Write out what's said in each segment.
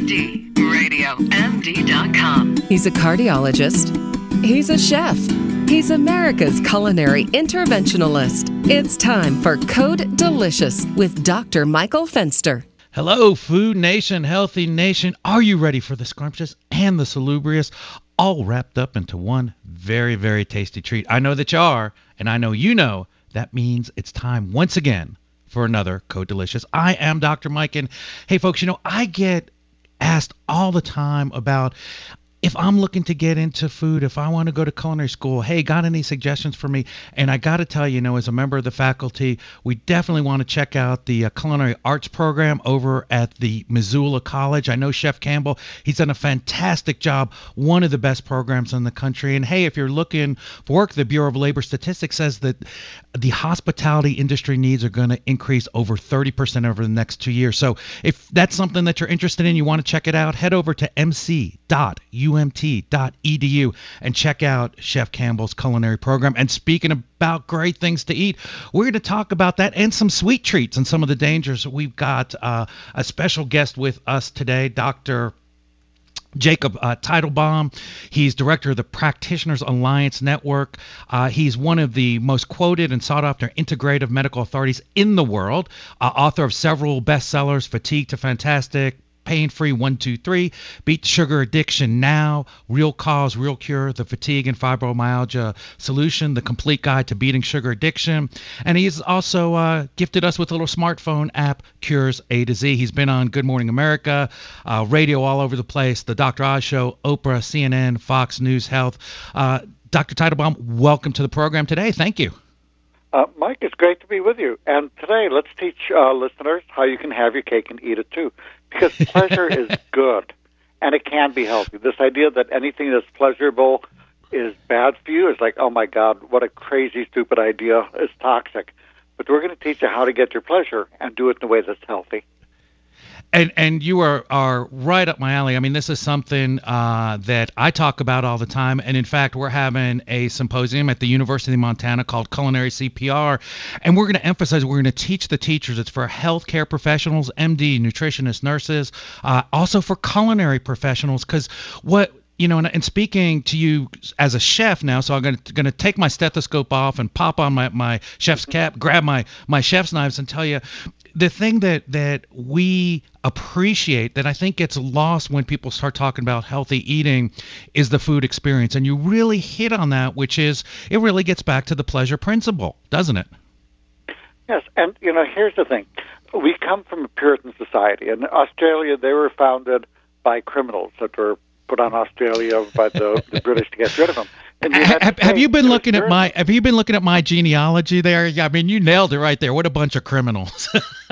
MDRadioMD.com. He's a cardiologist. He's a chef. He's America's culinary interventionalist. It's time for Code Delicious with Dr. Michael Fenster. Hello, Food Nation, Healthy Nation. Are you ready for the scrumptious and the salubrious, all wrapped up into one very, very tasty treat? I know that you are, and I know you know. That means it's time once again for another Code Delicious. I am Dr. Mike, and hey, folks, I get asked all the time about if I'm looking to get into food, if I want to go to culinary school, hey, got any suggestions for me? And I got to tell you, as a member of the faculty, we definitely want to check out the culinary arts program over at the Missoula College. I know Chef Campbell, he's done a fantastic job, one of the best programs in the country. And hey, if you're looking for work, the Bureau of Labor Statistics says that the hospitality industry needs are going to increase over 30% over the next 2 years. So if that's something that you're interested in, you want to check it out, head over to mc.umt.edu and check out Chef Campbell's culinary program. And speaking about great things to eat, we're going to talk about that and some sweet treats and some of the dangers. We've got a special guest with us today, Dr. Jacob Teitelbaum. He's director of the Practitioners Alliance Network. He's one of the most quoted and sought-after integrative medical authorities in the world, author of several bestsellers, Fatigue to Fantastic, Pain-Free 1, 2, 3, Beat Sugar Addiction Now, Real Cause, Real Cure, The Fatigue and Fibromyalgia Solution, The Complete Guide to Beating Sugar Addiction. And he's also gifted us with a little smartphone app, Cures A to Z. He's been on Good Morning America, radio all over the place, The Dr. Oz Show, Oprah, CNN, Fox News Health. Dr. Teitelbaum, welcome to the program today. Thank you. Mike, it's great to be with you. And today, let's teach listeners how you can have your cake and eat it too. Because pleasure is good, and it can be healthy. This idea that anything that's pleasurable is bad for you is like, oh my God, what a crazy, stupid idea. It's toxic. But we're going to teach you how to get your pleasure and do it in a way that's healthy. And you are right up my alley. I mean, this is something that I talk about all the time. And in fact, we're having a symposium at the University of Montana called Culinary CPR. And we're going to emphasize, we're going to teach the teachers. It's for healthcare professionals, MD, nutritionists, nurses, also for culinary professionals. Because and speaking to you as a chef now, so I'm going to take my stethoscope off and pop on my chef's cap, grab my chef's knives and tell you, the thing that we appreciate that I think gets lost when people start talking about healthy eating is the food experience. And you really hit on that, which is it really gets back to the pleasure principle, doesn't it? Yes, and here's the thing. We come from a Puritan society. In Australia, they were founded by criminals that were put on Australia by the British to get rid of them. Have you been looking at my genealogy there? I mean, you nailed it right there. What a bunch of criminals.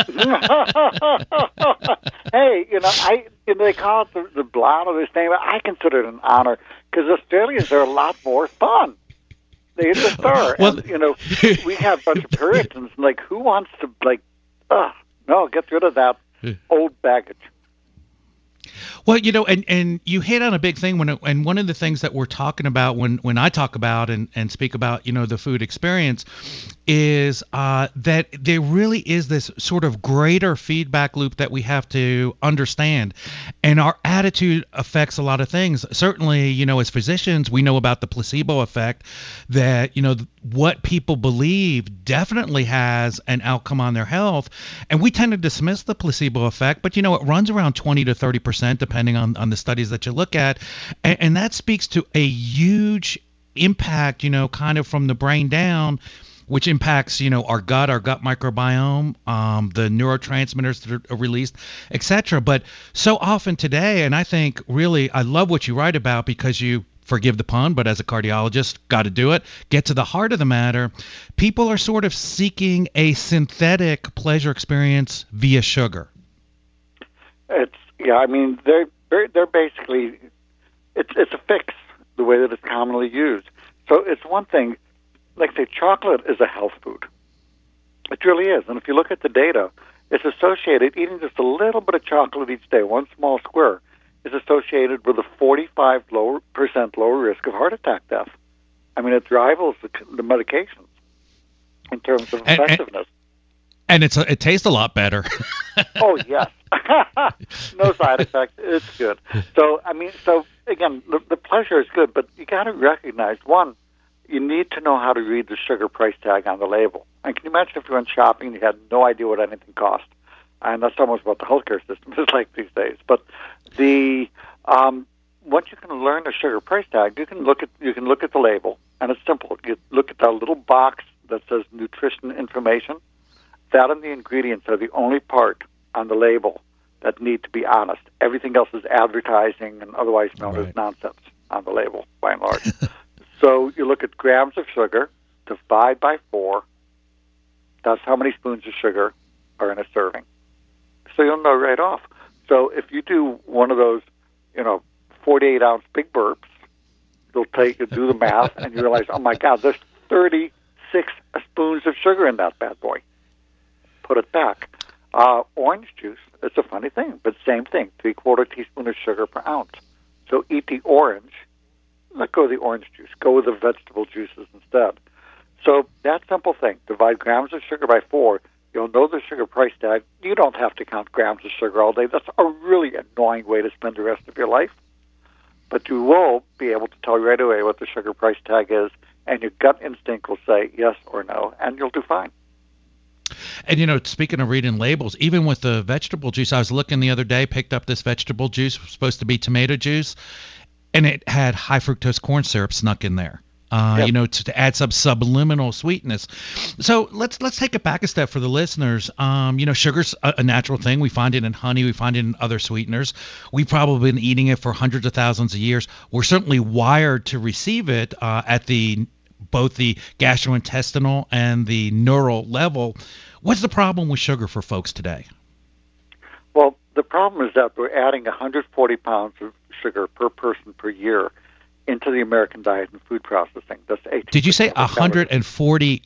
Hey, they call it the blood of this thing, but I consider it an honor because Australians are a lot more fun. They just are. Well, and, we have a bunch of Puritans. Like, who wants to get rid of that old baggage? Well, and you hit on a big thing and one of the things that we're talking about when I talk about and speak about, the food experience is that there really is this sort of greater feedback loop that we have to understand. And our attitude affects a lot of things. Certainly, as physicians, we know about the placebo effect that, what people believe definitely has an outcome on their health. And we tend to dismiss the placebo effect, but, it runs around 20 to 30%, depending on the studies that you look at. And that speaks to a huge impact, kind of from the brain down, which impacts, our gut microbiome, the neurotransmitters that are released, etc. But so often today, and I think really, I love what you write about because you, forgive the pun, but as a cardiologist, got to do it, get to the heart of the matter. People are sort of seeking a synthetic pleasure experience via sugar. They're basically, it's a fix, the way that it's commonly used. So it's one thing, like say chocolate is a health food. It really is. And if you look at the data, it's associated, eating just a little bit of chocolate each day, one small square, is associated with a 45% lower risk of heart attack death. I mean, it rivals the medications in terms of effectiveness. And it tastes a lot better. Oh, yes. No side effects. It's good. So, I mean, again, the pleasure is good, but you got to recognize, one, you need to know how to read the sugar price tag on the label. And can you imagine if you went shopping and you had no idea what anything cost? And that's almost what the healthcare system is like these days. But once you can learn the sugar price tag, you can look at the label, and it's simple. You look at that little box that says nutrition information. That and the ingredients are the only part on the label that need to be honest. Everything else is advertising and otherwise known as nonsense on the label, by and large. So you look at grams of sugar, divide by 4. That's how many spoons of sugar are in a serving. So you'll know right off. So if you do one of those, 48-ounce big burps, you'll do the math, and you realize, oh, my God, there's 36 spoons of sugar in that bad boy. Put it back. Orange juice, it's a funny thing, but same thing, 3/4 teaspoon of sugar per ounce. So eat the orange, let go of the orange juice, go with the vegetable juices instead. So that simple thing, divide grams of sugar by 4, you'll know the sugar price tag. You don't have to count grams of sugar all day. That's a really annoying way to spend the rest of your life. But you will be able to tell right away what the sugar price tag is, and your gut instinct will say yes or no, and you'll do fine. And, speaking of reading labels, even with the vegetable juice, I was looking the other day, picked up this vegetable juice, supposed to be tomato juice, and it had high fructose corn syrup snuck in there. To add some subliminal sweetness. So let's take it back a step for the listeners. Sugar's a natural thing. We find it in honey. We find it in other sweeteners. We've probably been eating it for hundreds of thousands of years. We're certainly wired to receive it at both the gastrointestinal and the neural level. What's the problem with sugar for folks today? Well, the problem is that we're adding 140 pounds of sugar per person per year into the American diet and food processing. That's 18. Did you say 140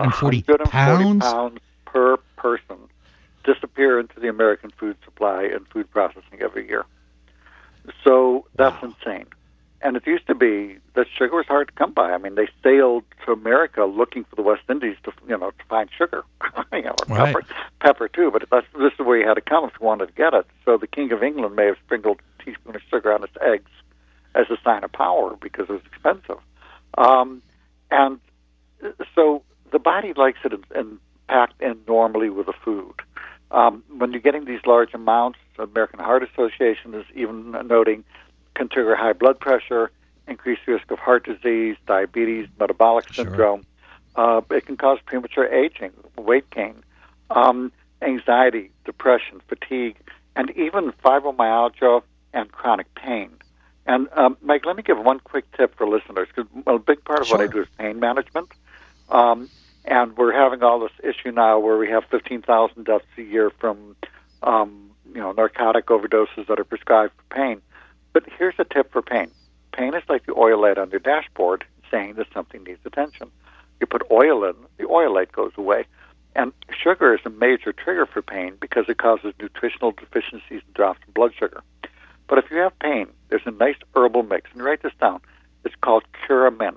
pounds per person disappear into the American food supply and food processing every year? So that's insane. And it used to be that sugar was hard to come by. I mean, they sailed to America looking for the West Indies to find sugar, or pepper too. But this is where you had to come if you wanted to get it. So the King of England may have sprinkled a teaspoon of sugar on his eggs as a sign of power because it was expensive. And so the body likes it and packed in normally with the food. When you're getting these large amounts, the American Heart Association is even noting can trigger high blood pressure, increased risk of heart disease, diabetes, metabolic syndrome. It can cause premature aging, weight gain, anxiety, depression, fatigue, and even fibromyalgia and chronic pain. And, Mike, let me give one quick tip for listeners, because a big part of what I do is pain management. And we're having all this issue now where we have 15,000 deaths a year from, narcotic overdoses that are prescribed for pain. But here's a tip for pain. Pain is like the oil light on your dashboard saying that something needs attention. You put oil in, the oil light goes away. And sugar is a major trigger for pain because it causes nutritional deficiencies and drops in blood sugar. But if you have pain, there's a nice herbal mix. And write this down. It's called Curamin,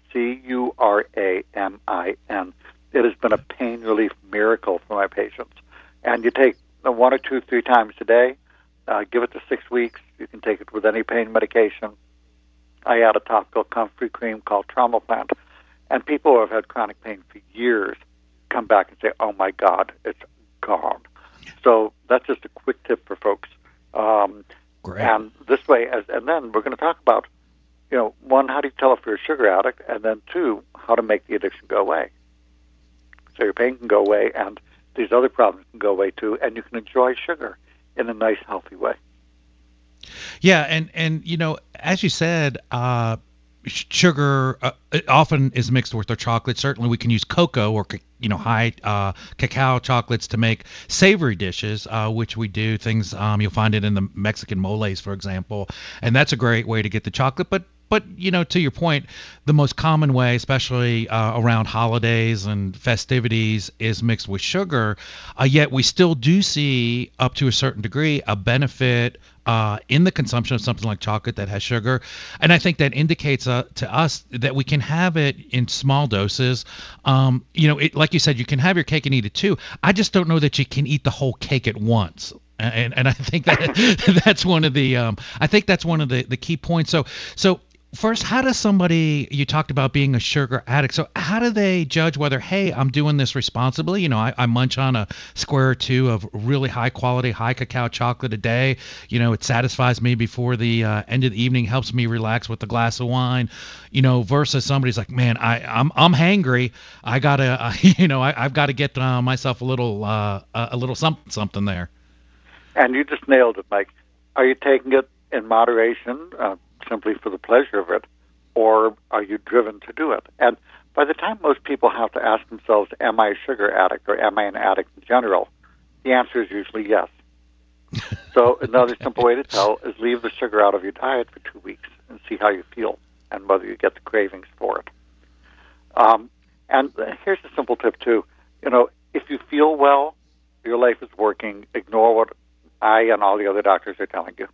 Curamin. It has been a pain relief miracle for my patients. And you take 1 or 2, 3 times a day. Give it to 6 weeks. You can take it with any pain medication. I add a topical comfrey cream called Traumaplant. And people who have had chronic pain for years come back and say, oh, my God, it's gone. So that's just a quick tip for folks. Great. And this way, and then we're going to talk about, 1, how do you tell if you're a sugar addict? And then 2, how to make the addiction go away. So your pain can go away, and these other problems can go away, too, and you can enjoy sugar in a nice, healthy way. Yeah, and as you said, sugar often is mixed with our chocolate. Certainly, we can use cocoa or high cacao chocolates to make savory dishes, which we do. Things you'll find it in the Mexican moles, for example, and that's a great way to get the chocolate. But But to your point, the most common way, especially around holidays and festivities, is mixed with sugar. Yet we still do see, up to a certain degree, a benefit in the consumption of something like chocolate that has sugar. And I think that indicates to us that we can have it in small doses. Like you said, you can have your cake and eat it too. I just don't know that you can eat the whole cake at once. And I think that that's one of the key points. So first, how does somebody, you talked about being a sugar addict, so how do they judge whether, hey, I'm doing this responsibly? I munch on a square or two of really high quality, high cacao chocolate a day. It satisfies me before the end of the evening, helps me relax with a glass of wine, versus somebody's like, man, I'm hangry. I gotta, I've got to get myself a little something there. And you just nailed it, Mike. Are you taking it in moderation, simply for the pleasure of it, or are you driven to do it? And by the time most people have to ask themselves, am I a sugar addict or am I an addict in general, the answer is usually yes. So another simple way to tell is leave the sugar out of your diet for 2 weeks and see how you feel and whether you get the cravings for it. And here's a simple tip, too. If you feel well, your life is working, ignore what I and all the other doctors are telling you.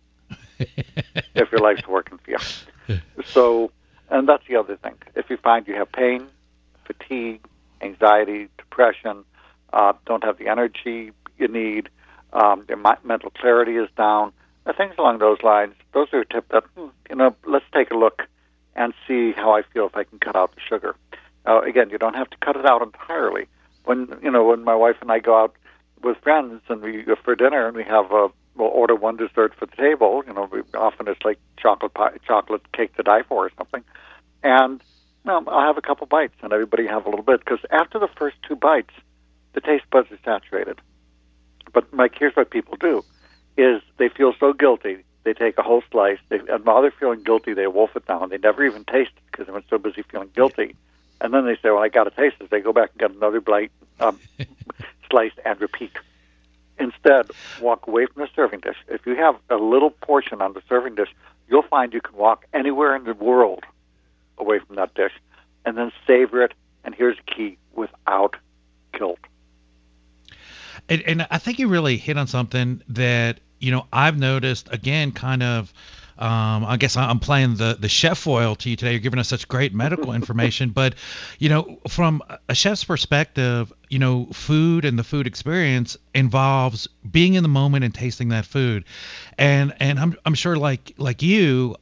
If your life's working for you. So, and that's the other thing. If you find you have pain, fatigue, anxiety, depression, don't have the energy you need, your mental clarity is down, things along those lines, those are a tip that, let's take a look and see how I feel if I can cut out the sugar. Now, again, you don't have to cut it out entirely. When my wife and I go out with friends and we go for dinner and we have we'll order one dessert for the table. Often it's like chocolate cake to die for or something. And I'll have a couple bites and everybody have a little bit, because after the first 2 bites, the taste buds are saturated. But Mike, here's what people do: is they feel so guilty, they take a whole slice, and while they're feeling guilty, they wolf it down. They never even taste it because they're so busy feeling guilty. And then they say, well, I got to taste this. They go back and get another bite, slice, and repeat. Instead, walk away from the serving dish. If you have a little portion on the serving dish, you'll find you can walk anywhere in the world away from that dish, and then savor it, and here's the key, without guilt. And I think you really hit on something that, I've noticed, again, kind of, I guess I'm playing the chef foil to you today. You're giving us such great medical information, but, from a chef's perspective, food and the food experience involves being in the moment and tasting that food. And I'm sure like you,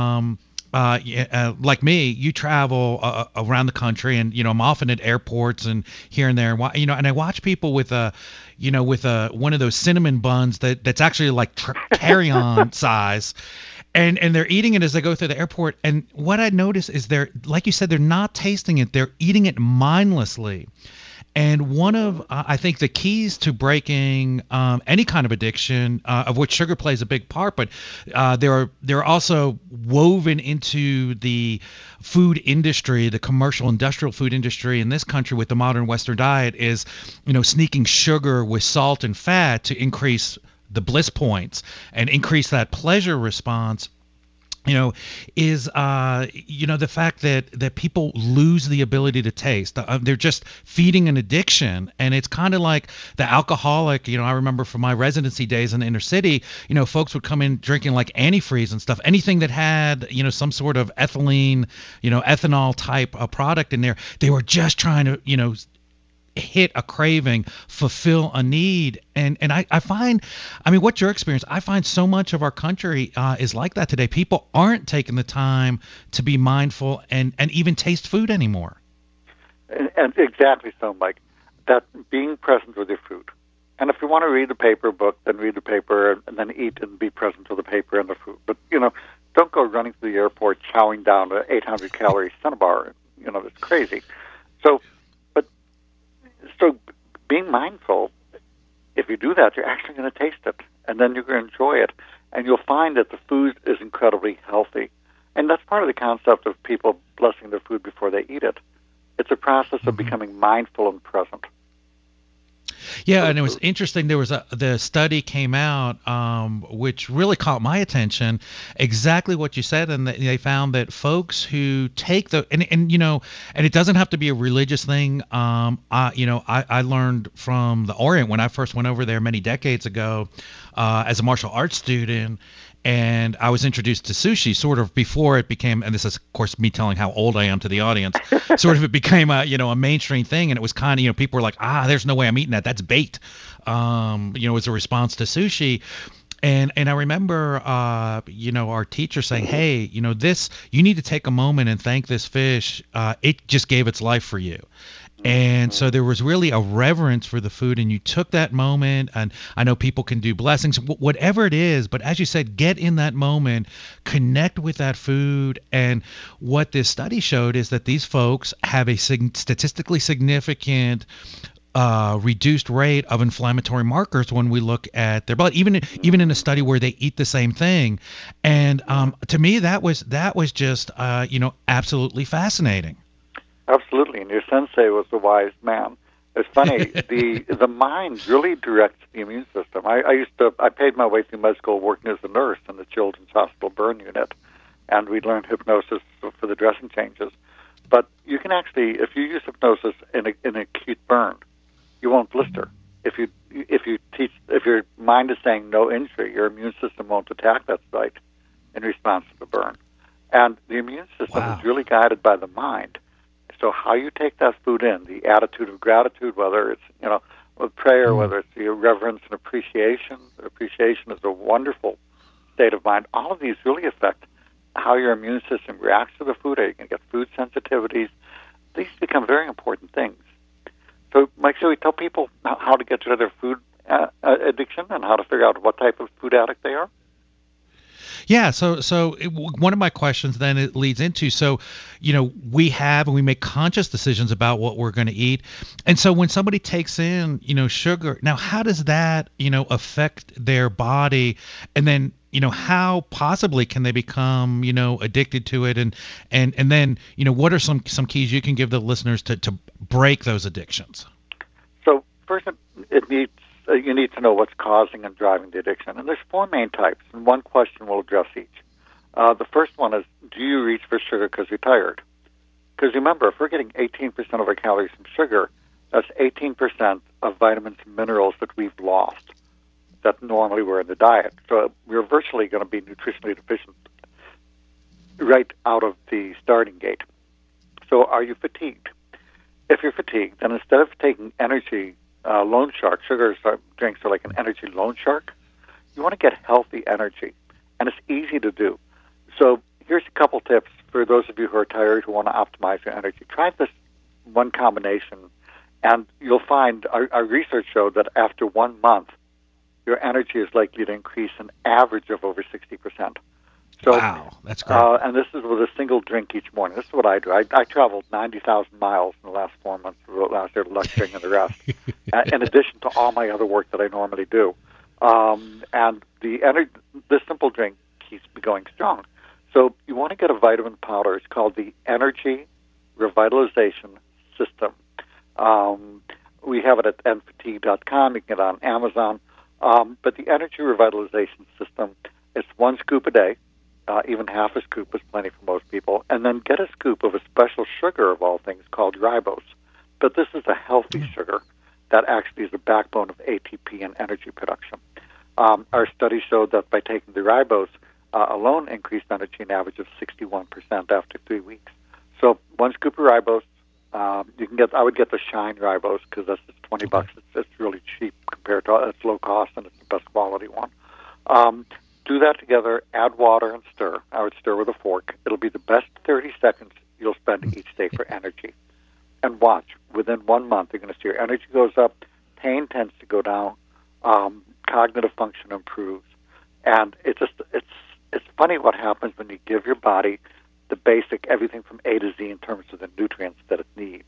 like me, you travel around the country, and I'm often at airports and here and there, and I watch people with one of those cinnamon buns that's actually like carry-on size. And they're eating it as they go through the airport. And what I notice is like you said, they're not tasting it. They're eating it mindlessly. And one of, I think, the keys to breaking any kind of addiction, of which sugar plays a big part, but they're also woven into the food industry, the commercial industrial food industry in this country with the modern Western diet, is, sneaking sugar with salt and fat to increase the bliss points and increase that pleasure response, is the fact that people lose the ability to taste. They're just feeding an addiction. And it's kind of like the alcoholic. I remember from my residency days in the inner city, folks would come in drinking like antifreeze and stuff, anything that had, some sort of ethylene, ethanol type product in there. They were just trying to, hit a craving, fulfill a need. And I find, what's your experience? I find so much of our country is like that today. People aren't taking the time to be mindful and even taste food anymore. And exactly so, Mike. That being present with your food. And if you want to read the paper book, then read the paper and then eat and be present with the paper and the food. But, don't go running to the airport chowing down an 800-calorie Cinnabar. That's crazy. So being mindful, if you do that, you're actually going to taste it, and then you're going to enjoy it, and you'll find that the food is incredibly healthy. And that's part of the concept of people blessing their food before they eat it. It's a process of becoming mindful and present. Yeah, and it was interesting. There was the study came out, which really caught my attention. Exactly what you said, and they found that folks who take and it doesn't have to be a religious thing. I learned from the Orient when I first went over there many decades ago, as a martial arts student. And I was introduced to sushi sort of before it became, and this is of course me telling how old I am to the audience, sort of it became a mainstream thing, and it was kind of, people were like, there's no way I'm eating that, that's bait, as a response to sushi. And I remember, our teacher saying, hey, you need to take a moment and thank this fish. It just gave its life for you. And so there was really a reverence for the food, and you took that moment, and I know people can do blessings, whatever it is, but as you said, get in that moment, connect with that food. And what this study showed is that these folks have a statistically significant reduced rate of inflammatory markers when we look at their blood, even in a study where they eat the same thing. And to me, that was just absolutely fascinating. Absolutely, and your sensei was a wise man. It's funny, the mind really directs the immune system. I paid my way through med school working as a nurse in the Children's Hospital burn unit, and we learned hypnosis for the dressing changes. But you can actually, if you use hypnosis in an acute burn, you won't blister. If your mind is saying no injury, your immune system won't attack that site in response to the burn. And the immune system is really guided by the mind. So how you take that food in, the attitude of gratitude, whether it's, with prayer, whether it's the reverence and appreciation. Appreciation is a wonderful state of mind. All of these really affect how your immune system reacts to the food. Are you going to get food sensitivities? These become very important things. So, Mike, should we tell people how to get to their food addiction and how to figure out what type of food addict they are? Yeah, one of my questions then it leads into, we make conscious decisions about what we're going to eat. And so when somebody takes in, sugar, now how does that, affect their body? And then, how possibly can they become, addicted to it? And then, what are some keys you can give the listeners to break those addictions? So first, you need to know what's causing and driving the addiction. And there's 4 main types, and one question will address each. The first one is, do you reach for sugar because you're tired? Because remember, if we're getting 18% of our calories from sugar, that's 18% of vitamins and minerals that we've lost that normally were in the diet. So we're virtually going to be nutritionally deficient right out of the starting gate. So are you fatigued? If you're fatigued, then instead of taking energy loan shark, drinks are like an energy loan shark. You want to get healthy energy, and it's easy to do. So here's a couple tips for those of you who are tired, who want to optimize your energy. Try this one combination, and you'll find our research showed that after 1 month, your energy is likely to increase an average of over 60%. So, wow, that's great. And this is with a single drink each morning. This is what I do. I traveled 90,000 miles in the last 4 months last year, lecturing and the rest, in addition to all my other work that I normally do. And this simple drink keeps me going strong. So you want to get a vitamin powder. It's called the Energy Revitalization System. We have it at nft.com. You can get it on Amazon. But the Energy Revitalization System, it's 1 scoop a day. Even half a scoop is plenty for most people. And then get a scoop of a special sugar, of all things, called ribose. But this is a healthy sugar that actually is the backbone of ATP and energy production. Our study showed that by taking the ribose alone, increased energy an average of 61% after 3 weeks. So 1 scoop of ribose. I would get the Shine ribose because that's just $20. It's really cheap compared to it's low cost, and it's the best quality one. Do that together, add water, and stir. I would stir with a fork. It'll be the best 30 seconds you'll spend each day for energy. And watch, within 1 month, you're going to see your energy goes up, pain tends to go down, cognitive function improves. And it's funny what happens when you give your body the basic, everything from A to Z in terms of the nutrients that it needs.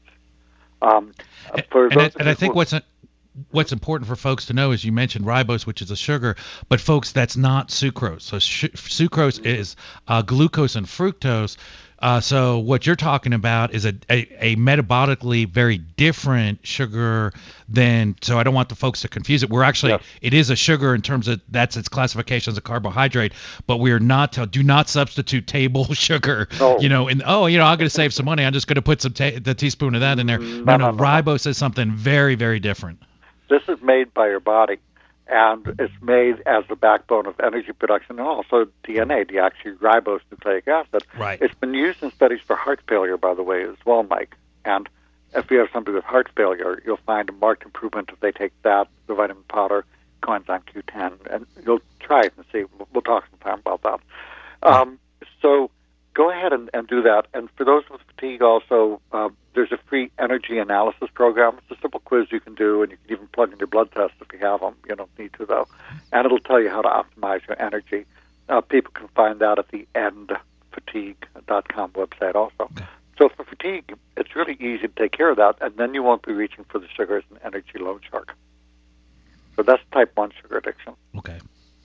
I think what's important for folks to know is you mentioned ribose, which is a sugar, but folks, that's not sucrose. So sucrose is glucose and fructose. So what you're talking about is a metabolically very different sugar than. So I don't want the folks to confuse it. We're actually It is a sugar in terms of that's its classification as a carbohydrate, but we are not. Do not substitute table sugar. No. I'm going to save some money. I'm just going to put the teaspoon of that in there. No. Ribose is something very, very different. This is made by your body, and it's made as the backbone of energy production and also DNA, deoxyribonucleic acid. Right. It's been used in studies for heart failure, by the way, as well, Mike. And if you have somebody with heart failure, you'll find a marked improvement if they take that, the vitamin powder, coenzyme Q10, and you'll try it and see. We'll talk sometime about that. So go ahead and do that. And for those with fatigue also, there's a free energy analysis program. It's a simple quiz you can do, and you can even plug in your blood tests if you have them. You don't need to, though. And it'll tell you how to optimize your energy. People can find that at the endfatigue.com website also. Okay. So for fatigue, it's really easy to take care of that, and then you won't be reaching for the sugars and energy loan shark. So that's type 1 sugar addiction. Okay.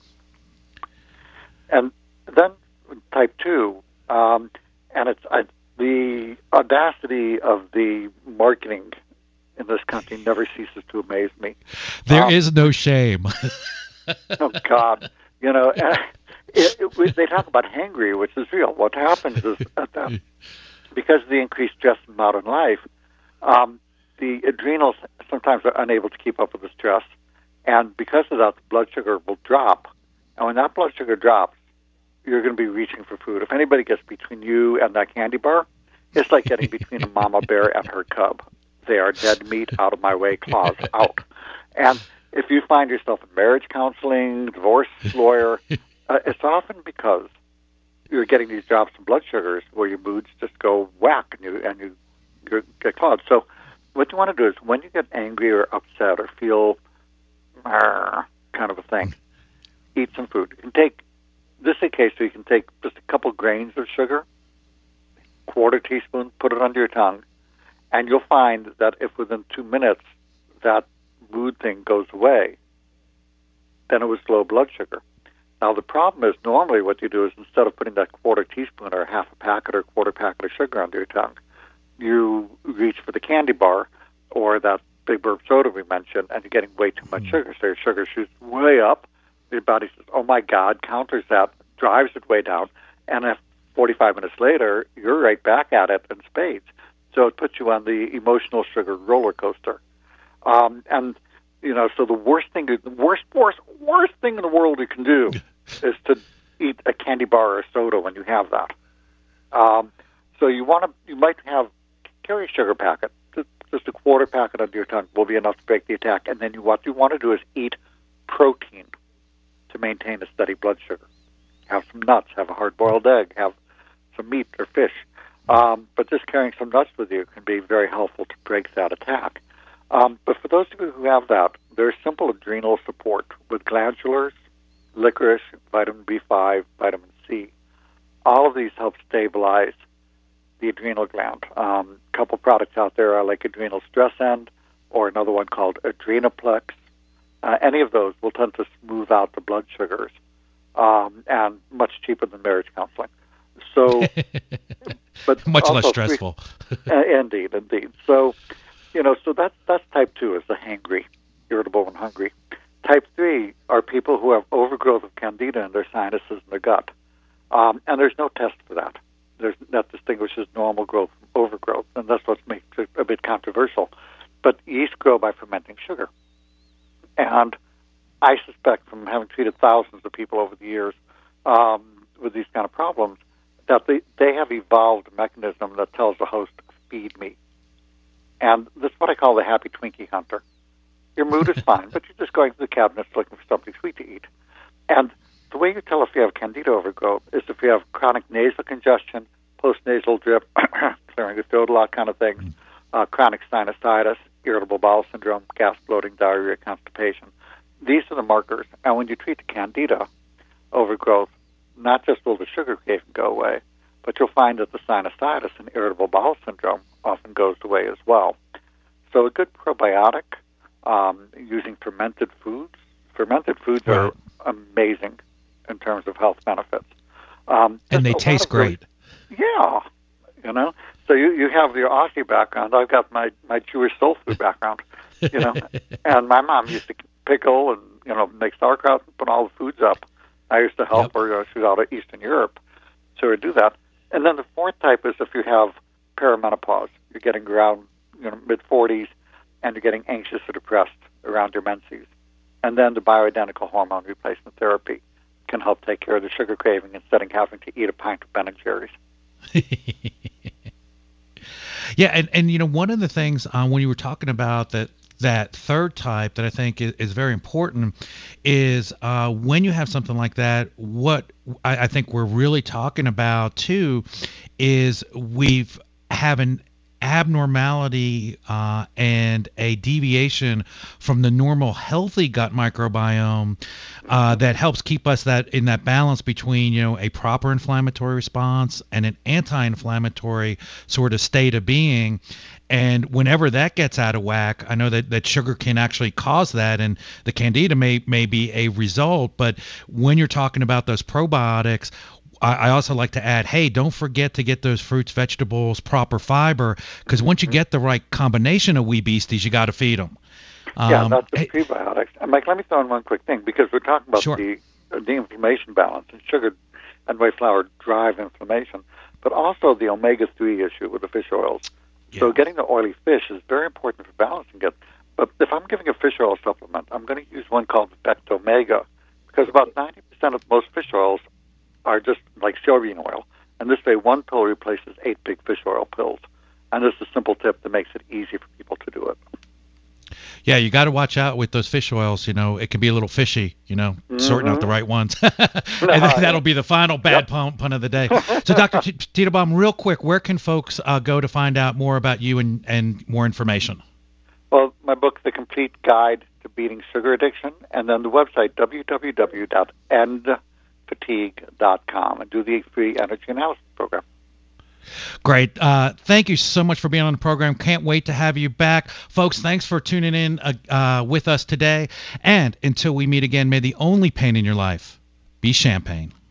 And then type 2, and it's the audacity of the marketing in this country never ceases to amaze me. There is no shame. Oh, God. They talk about hangry, which is real. What happens is that because of the increased stress in modern life, the adrenals sometimes are unable to keep up with the stress. And because of that, the blood sugar will drop. And when that blood sugar drops, you're going to be reaching for food. If anybody gets between you and that candy bar, it's like getting between a mama bear and her cub. They are dead meat, out of my way, claws out. And if you find yourself in marriage counseling, divorce lawyer, it's often because you're getting these drops in blood sugars where your moods just go whack and you get clogged. So what you want to do is when you get angry or upset or feel kind of a thing, eat some food. You can take, this is a case where you can take just a couple grains of sugar, quarter teaspoon, put it under your tongue, and you'll find that if within 2 minutes that mood thing goes away, then it was low blood sugar. Now, the problem is normally what you do is instead of putting that quarter teaspoon or half a packet or quarter packet of sugar under your tongue, you reach for the candy bar or that Big Burp soda we mentioned, and you're getting way too much sugar. So your sugar shoots way up. Your body says, oh, my God, counters that, drives it way down, and if 45 minutes later, you're right back at it in spades. So it puts you on the emotional sugar roller coaster. And, so the worst thing in the world you can do is to eat a candy bar or soda when you have that. So you might carry a sugar packet. Just a quarter packet under your tongue will be enough to break the attack. And then what you want to do is eat protein to maintain a steady blood sugar. Have some nuts, have a hard-boiled egg, have some meat or fish. But just carrying some nuts with you can be very helpful to break that attack. But for those of you who have that, there's simple adrenal support with glandulars, licorice, vitamin B5, vitamin C. All of these help stabilize the adrenal gland. A couple products out there are like Adrenal Stress End or another one called Adrenaplex. Any of those will tend to smooth out the blood sugars and much cheaper than marriage counseling. So, but much less stressful. Indeed. So, so that's type 2 is the hangry, irritable and hungry. Type 3 are people who have overgrowth of candida in their sinuses and their gut. And there's no test for that. That distinguishes normal growth from overgrowth, and that's what makes it a bit controversial. But yeast grow by fermenting sugar. And I suspect from having treated thousands of people over the years with these kind of problems, that they have evolved a mechanism that tells the host, feed me. And this is what I call the happy Twinkie hunter. Your mood is fine, but you're just going to the cabinets looking for something sweet to eat. And the way you tell if you have candida overgrowth is if you have chronic nasal congestion, postnasal drip, clearing the throat a lot kind of things, chronic sinusitis, irritable bowel syndrome, gas, bloating, diarrhea, constipation. These are the markers. And when you treat the candida overgrowth, not just will the sugar craving go away, but you'll find that the sinusitis and irritable bowel syndrome often goes away as well. So a good probiotic, using fermented foods. Fermented foods are amazing in terms of health benefits. And they taste great. Yeah. you know. So you have your Aussie background. I've got my Jewish soul food background, you know. And my mom used to pickle and, you know, make sauerkraut and put all the foods up. I used to help her. She's out of Eastern Europe, so we do that. And then the fourth type is if you have perimenopause. You're getting around, you know, mid-40s, and you're getting anxious or depressed around your menses. And then the bioidentical hormone replacement therapy can help take care of the sugar craving instead of having to eat a pint of Ben and Jerry's. Yeah, and you know, one of the things when you were talking about that third type that I think is very important is when you have something like that, what I think we're really talking about too is we've have an abnormality and a deviation from the normal healthy gut microbiome that helps keep us in that balance between, you know, a proper inflammatory response and an anti-inflammatory sort of state of being. And whenever that gets out of whack, I know that sugar can actually cause that, and the candida may be a result. But when you're talking about those probiotics, I also like to add, hey, don't forget to get those fruits, vegetables, proper fiber, because once you get the right combination of wee beasties, you got to feed them. Yeah, that's the prebiotics. And Mike, let me throw in one quick thing, because we're talking about the inflammation balance, and sugar and white flour drive inflammation, but also the omega-3 issue with the fish oils. Yeah. So getting the oily fish is very important for balancing it. But if I'm giving a fish oil supplement, I'm going to use one called Vectomega, because about 90% of most fish oils are just like soybean oil. And this way, one pill replaces 8 big fish oil pills. And this is a simple tip that makes it easy for people to do it. Yeah, you got to watch out with those fish oils. You know, it can be a little fishy, you know, sorting out the right ones. And that'll be the final bad pun of the day. So, Dr. Titelbaum, real quick, where can folks go to find out more about you and more information? Well, my book, The Complete Guide to Beating Sugar Addiction, and then the website, www.endfatigue.com, and do the free energy analysis program. Great. Thank you so much for being on the program. Can't wait to have you back. Folks, thanks for tuning in with us today. And until we meet again, may the only pain in your life be champagne.